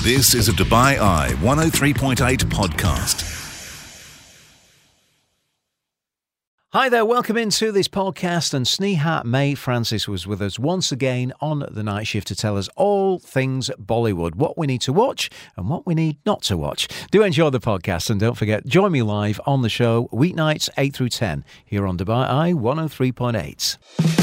This is a Dubai Eye 103.8 podcast. Hi there, welcome into this podcast, and Sneha May Francis was with us once again on the night shift to tell us all things Bollywood, what we need to watch and what we need not to watch. Do enjoy the podcast, and don't forget, join me live on the show weeknights 8 through 10 here on Dubai Eye 103.8.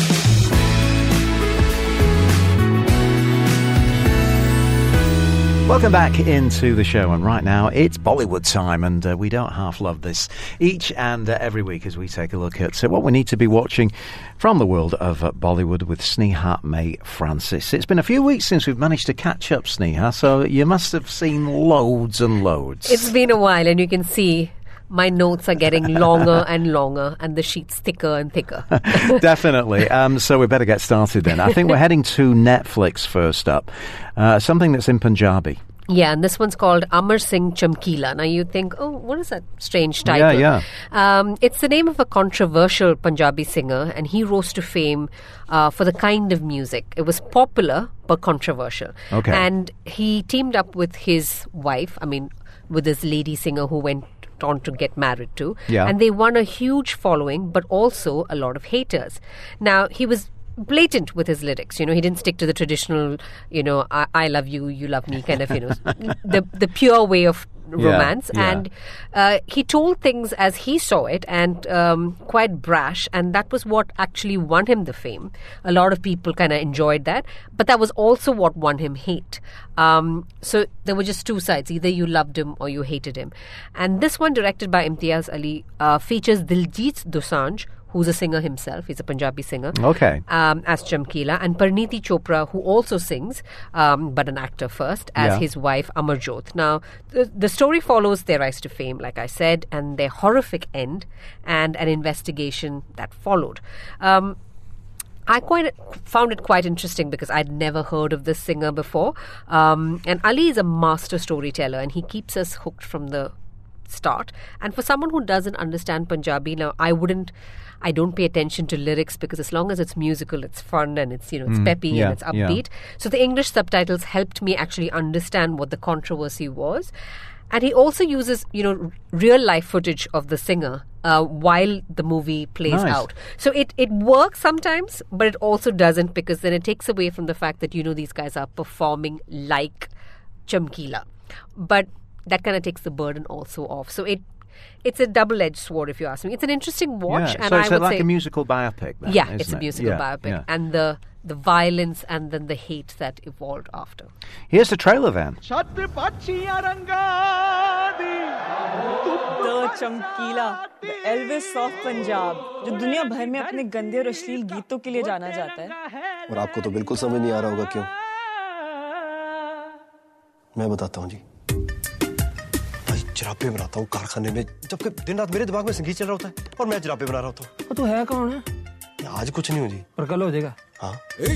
Welcome back into the show, and right now it's Bollywood time, and we don't half love this each and every week as we take a look at what we need to be watching from the world of Bollywood with Sneha May Francis. It's been a few weeks since we've managed to catch up, Sneha, so you must have seen loads and loads. It's been a while, and you can see my notes are getting longer and longer, and the sheet's thicker and thicker. Definitely. So we better get started then. I think we're heading to Netflix first up. Something that's in Punjabi. Yeah, and this one's called Amar Singh Chamkila. Now you think, oh, what is that strange title? Yeah. It's the name of a controversial Punjabi singer, and he rose to fame for the kind of music. It was popular but controversial. Okay. And he teamed up with his wife, with this lady singer who went on to get married to. Yeah. And they won a huge following, but also a lot of haters. Now, he was blatant with his lyrics. He didn't stick to the traditional, I love you, you love me kind of, the pure way of romance. Yeah. And he told things as he saw it, and quite brash, and that was what actually won him the fame. A lot of people kind of enjoyed that, but that was also what won him hate. So there were just two sides. Either you loved him or you hated him. And this one, directed by Imtiaz Ali, features Diljit Dosanjh, who's a singer himself. He's a Punjabi singer. Okay. As Chamkila. And Parneeti Chopra, who also sings, but an actor first, as his wife Amarjot. Now, the story follows their rise to fame, like I said, and their horrific end, and an investigation that followed. I found it quite interesting because I'd never heard of this singer before. And Ali is a master storyteller, and he keeps us hooked from the start. And for someone who doesn't understand Punjabi, now I don't pay attention to lyrics, because as long as it's musical, it's fun, and it's it's peppy and it's upbeat. So the English subtitles helped me actually understand what the controversy was. And he also uses real life footage of the singer while the movie plays out. So it works sometimes, but it also doesn't, because then it takes away from the fact that these guys are performing like Chamkila. But that kind of takes the burden also off. So it's a double-edged sword, if you ask me. It's an interesting watch. Yeah. And so I it's would like say, a musical biopic then, yeah, isn't it's a it? musical biopic. Yeah. And the violence and then the hate that evolved after. Here's the trailer then. The Chamkila, the Elvis of Punjab, जो दुनिया भर में अपने गंदे और अश्लील गीतों के लिए जाना जाता है. और आपको तो बिल्कुल समझ नहीं आ रहा होगा क्यों? मैं बताता हूँ जी. भाई जराबे बनाता हूँ कारखाने में, जबकि दिन रात मेरे दिमाग में संगीत चल रहा होता है और मैं जराबे बना रहा होता हूँ. तो तू है कौन है? आज कुछ नहीं हूँ जी. पर कल हो जाएगा. हाँ.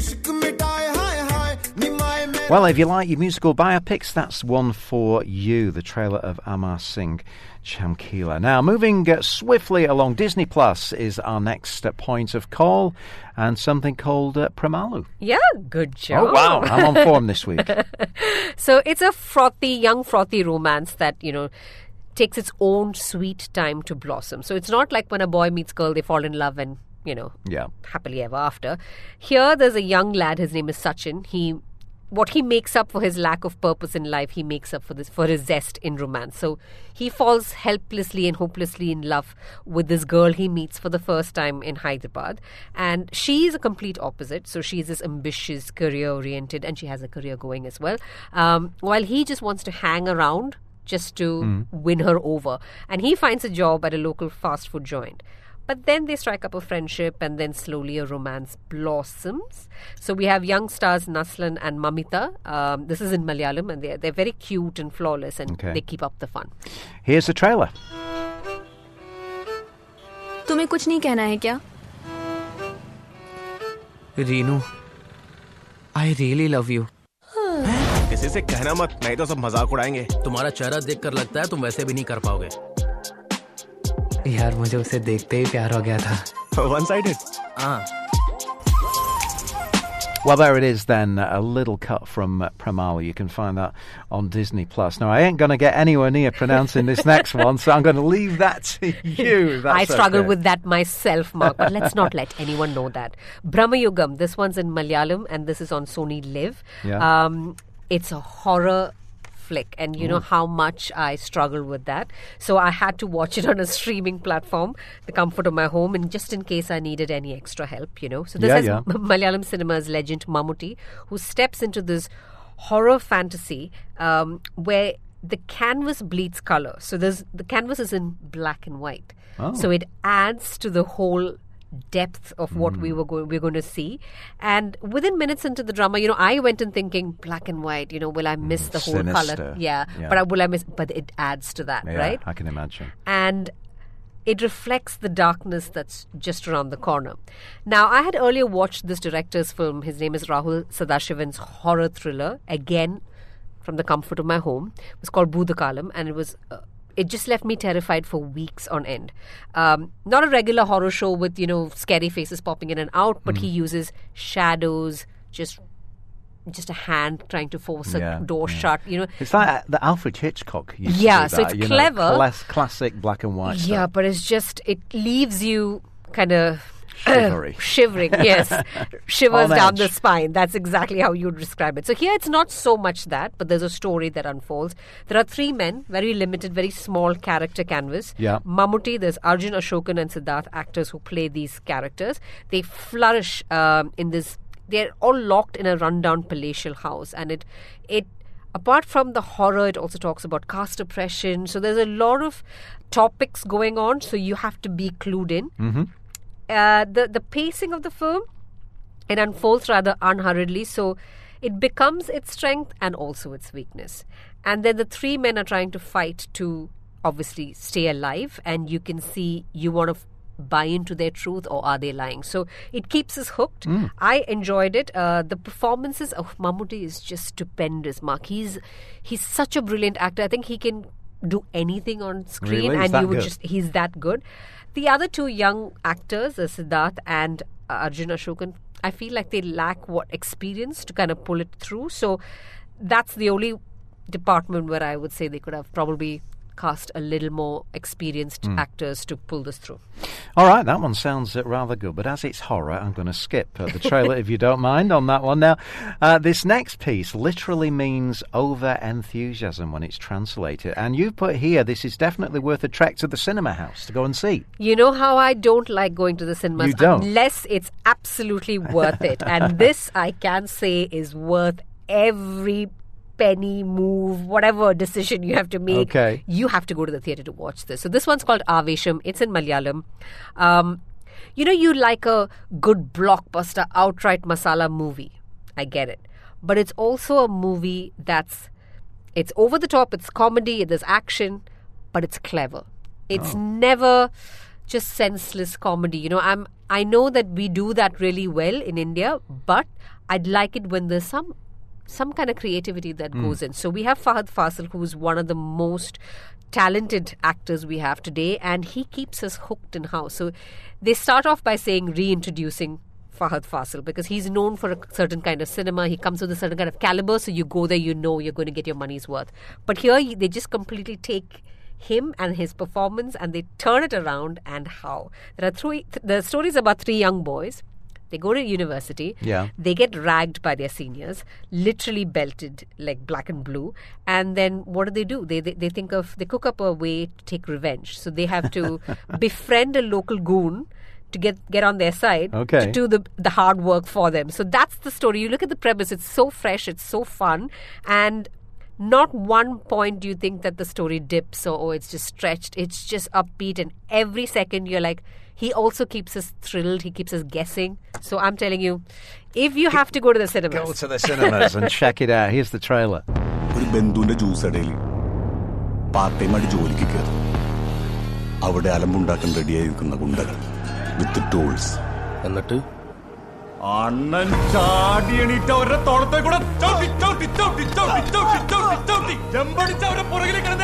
Well, if you like your musical biopics, that's one for you, the trailer of Amar Singh Chamkila. Now, moving swiftly along, Disney Plus is our next point of call, and something called Pramalu. Yeah, good job. Oh, wow. I'm on form this week. So it's a young frothy romance that, takes its own sweet time to blossom. So it's not like when a boy meets girl, they fall in love and, happily ever after. Here, there's a young lad. His name is Sachin. What he makes up for his lack of purpose in life, he makes up for his zest in romance. So he falls helplessly and hopelessly in love with this girl he meets for the first time in Hyderabad. And she is a complete opposite. So she's this ambitious, career-oriented, and she has a career going as well. While he just wants to hang around just to win her over. And he finds a job at a local fast food joint. But then they strike up a friendship, and then slowly a romance blossoms. So we have young stars Naslan and Mamita. This is in Malayalam, and they're very cute and flawless, and they keep up the fun. Here's the trailer. तुम्हें कुछ नहीं कहना है क्या? Renu, I really love you. किसी से कहना मत, नहीं तो सब मजाक उड़ाएंगे. तुम्हारा चेहरा देखकर लगता है तुम वैसे भी नहीं कर पाओगे. यार मुझे उसे देखते ही प्यार हो गया था. One sided. हाँ. Well, there it is then, a little cut from Pramali. You can find that on Disney+. Now, I ain't going to get anywhere near pronouncing this next one, so I'm going to leave that to you. I struggle with that myself, Mark, but let's not let anyone know that. Brahmayugam, this one's in Malayalam, and this is on Sony Live. Yeah. It's a horror flick, and you know how much I struggle with that. So I had to watch it on a streaming platform, the comfort of my home, and just in case I needed any extra help, you know. So this is Malayalam cinema's legend Mammootty, who steps into this horror fantasy where the canvas bleeds color. So the canvas is in black and white. Oh. So it adds to the whole depth of what we're going to see. And within minutes into the drama, you know, I went in thinking black and white, you know, will I miss the whole color? Yeah. But will I miss? But it adds to that, right? I can imagine. And it reflects the darkness that's just around the corner. Now, I had earlier watched this director's film. His name is Rahul Sadashivan's horror thriller, again from the comfort of my home. It was called Bhudakalam, and it was it just left me terrified for weeks on end. Not a regular horror show with, you know, scary faces popping in and out, but he uses shadows, just a hand trying to force a door shut. You know, it's like the Alfred Hitchcock used to do that, so it's clever. Classic black and white stuff. Yeah, but it's just, it leaves you kind of shivering, yes. Shivers down the spine. That's exactly how you would describe it. So here it's not so much that, but there's a story that unfolds. There are three men, very limited, very small character canvas. Yeah. Mammootty, there's Arjun, Ashokan and Siddharth, actors who play these characters. They flourish in this, they're all locked in a rundown palatial house. And it apart from the horror, it also talks about caste oppression. So there's a lot of topics going on, so you have to be clued in. Mm-hmm. The pacing of the film, it unfolds rather unhurriedly, so it becomes its strength and also its weakness. And then the three men are trying to fight to obviously stay alive, and you can see you want to buy into their truth, or are they lying? So it keeps us hooked. I enjoyed it. The performances of Mammootty is just stupendous, Mark. He's such a brilliant actor. I think he can do anything on screen, really? and he's that good. The other two young actors, Siddharth and Arjun Ashokan, I feel like they lack experience to kind of pull it through. So that's the only department where I would say they could have probably cast a little more experienced actors to pull this through. All right, that one sounds rather good, but as it's horror, I'm going to skip the trailer if you don't mind on that one. Now, this next piece literally means over-enthusiasm when it's translated, and you've put here, this is definitely worth a trek to the cinema house to go and see. You know how I don't like going to the cinemas unless it's absolutely worth it, and this I can say is worth every penny, move, whatever decision you have to make. Okay. You have to go to the theatre to watch this. So this one's called Avesham. It's in Malayalam. You know, you like a good blockbuster, outright masala movie. I get it. But it's also a movie it's over the top, it's comedy, there's action, but it's clever. It's never just senseless comedy. You know, I know that we do that really well in India, but I'd like it when there's some kind of creativity that goes in. So we have Fahad Fasil, who's one of the most talented actors we have today, and he keeps us hooked in house. So they start off by saying reintroducing Fahad Fasil, because he's known for a certain kind of cinema. He comes with a certain kind of caliber, so you go there, you know you're going to get your money's worth. But here they just completely take him and his performance and they turn it around. And how the story is about three young boys. They go to university. Yeah. They get ragged by their seniors, literally belted like black and blue. And then what do? They cook up a way to take revenge. So they have to befriend a local goon to get on their side, to do the hard work for them. So that's the story. You look at the premise, it's so fresh, it's so fun, and not one point do you think that the story dips or it's just stretched. It's just upbeat, and every second you're like, he also keeps us thrilled, he keeps us guessing. So I'm telling you, if you have to go to the cinemas, go to the cinemas and check it out. Here's the trailer. With the tools. എന്നിട്ട് അണ്ണൻ ചാടി എണീറ്റ അവരുടെ തോളത്തെ കൂടെ ചവിട്ടി ചവിട്ടി ചവിട്ടി ചവിട്ടി ചവിട്ടി ചവിട്ടി ചവിട്ടി ചെമ്പടിച്ച് അവരുടെ പുറകിൽ കിടന്ന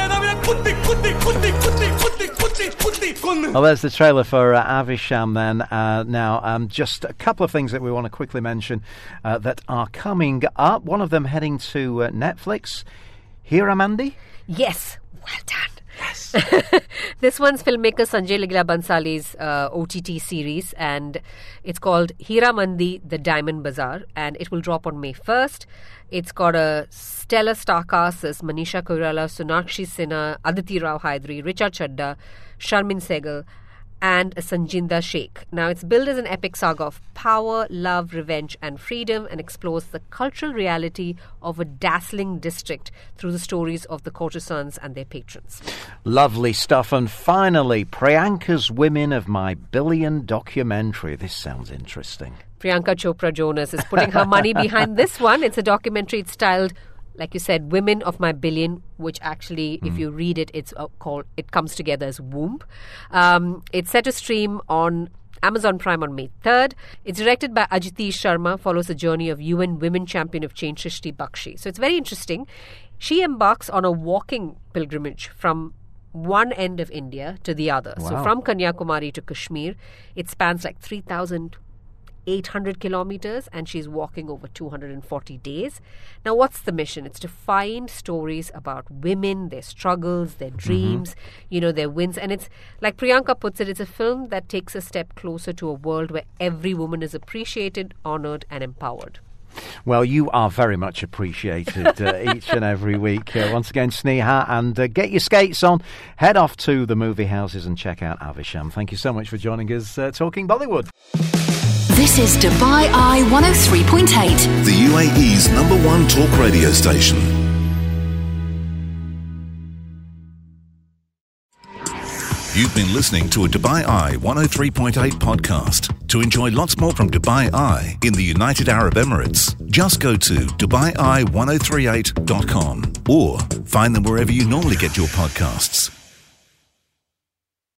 Well, there's the trailer for Avisham then. Now, just a couple of things that we want to quickly mention that are coming up. One of them heading to Netflix. Hiramandi? Yes. Well done. Yes. This one's filmmaker Sanjay Leela Bansali's OTT series, and it's called Hiramandi, The Diamond Bazaar, and it will drop on May 1st. It's got a stellar star cast as Manisha Koirala, Sonakshi Sinha, Aditi Rao Hydari, Richa Chadda, Sharmin Sehgal, and Sanjinda Sheikh. Now, it's billed as an epic saga of power, love, revenge, and freedom, and explores the cultural reality of a dazzling district through the stories of the courtesans and their patrons. Lovely stuff. And finally, Priyanka's Women of My Billion documentary. This sounds interesting. Priyanka Chopra Jonas is putting her money behind this one. It's a documentary. It's styled, like you said, Women of My Billion, which actually, if you read it, it's called, it comes together as Womb. It's set to stream on Amazon Prime on May 3rd. It's directed by Ajiti Sharma, follows the journey of UN Women Champion of Change, Shrishti Bakshi. So it's very interesting. She embarks on a walking pilgrimage from one end of India to the other. Wow. So from Kanyakumari to Kashmir, it spans like 3,800 kilometers, and she's walking over 240 days. Now, what's the mission? It's to find stories about women, their struggles, their dreams, their wins. And it's, like Priyanka puts it, it's a film that takes a step closer to a world where every woman is appreciated, honored, and empowered. Well, you are very much appreciated each and every week. Once again, Sneha, and get your skates on, head off to the movie houses and check out Avisham. Thank you so much for joining us, Talking Bollywood. This is Dubai Eye 103.8. The UAE's #1 talk radio station. You've been listening to a Dubai Eye 103.8 podcast. To enjoy lots more from Dubai Eye in the United Arab Emirates, just go to DubaiEye1038.com or find them wherever you normally get your podcasts.